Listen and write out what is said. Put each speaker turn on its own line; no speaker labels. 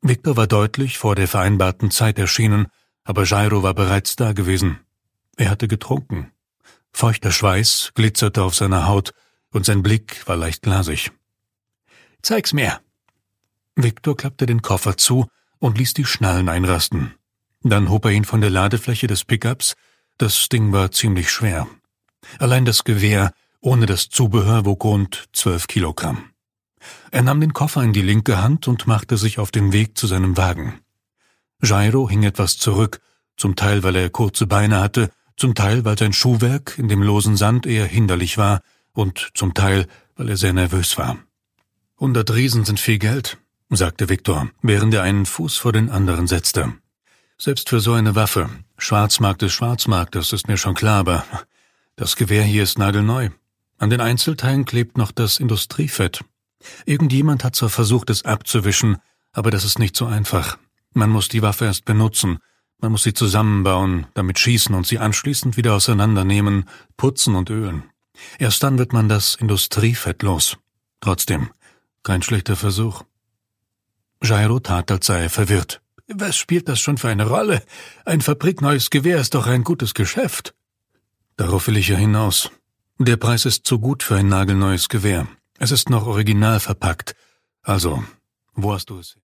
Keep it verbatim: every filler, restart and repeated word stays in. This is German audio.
Victor war deutlich vor der vereinbarten Zeit erschienen, aber Jairo war bereits da gewesen. Er hatte getrunken. Feuchter Schweiß glitzerte auf seiner Haut und sein Blick war leicht glasig. »Zeig's mir!« Victor klappte den Koffer zu und ließ die Schnallen einrasten. Dann hob er ihn von der Ladefläche des Pickups. Das Ding war ziemlich schwer. Allein das Gewehr ohne das Zubehör wog rund zwölf Kilogramm. Er nahm den Koffer in die linke Hand und machte sich auf den Weg zu seinem Wagen. Jairo hing etwas zurück, zum Teil, weil er kurze Beine hatte, zum Teil, weil sein Schuhwerk in dem losen Sand eher hinderlich war und zum Teil, weil er sehr nervös war. »Hundert Riesen sind viel Geld«, sagte Victor, während er einen Fuß vor den anderen setzte. »Selbst für so eine Waffe. Schwarzmarkt ist Schwarzmarkt, das ist mir schon klar, aber das Gewehr hier ist nagelneu. An den Einzelteilen klebt noch das Industriefett. Irgendjemand hat zwar versucht, es abzuwischen, aber das ist nicht so einfach. Man muss die Waffe erst benutzen, man muss sie zusammenbauen, damit schießen und sie anschließend wieder auseinandernehmen, putzen und ölen. Erst dann wird man das Industriefett los. Trotzdem, kein schlechter Versuch.« Jairo tat, als sei er verwirrt. »Was spielt das schon für eine Rolle? Ein fabrikneues Gewehr ist doch ein gutes Geschäft.« »Darauf will ich ja hinaus. Der Preis ist zu gut für ein nagelneues Gewehr. Es ist noch original verpackt. Also, wo hast du es?«